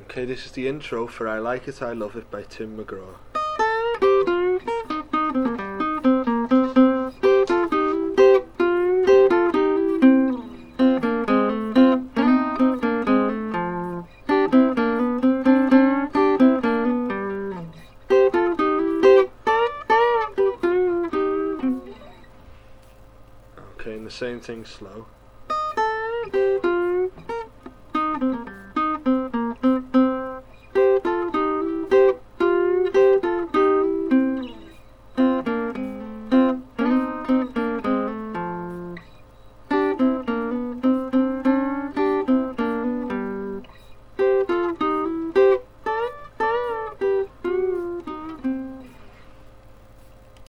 Okay, this is the intro for I Like It, I Love It by Tim McGraw. Okay, and the same thing slow.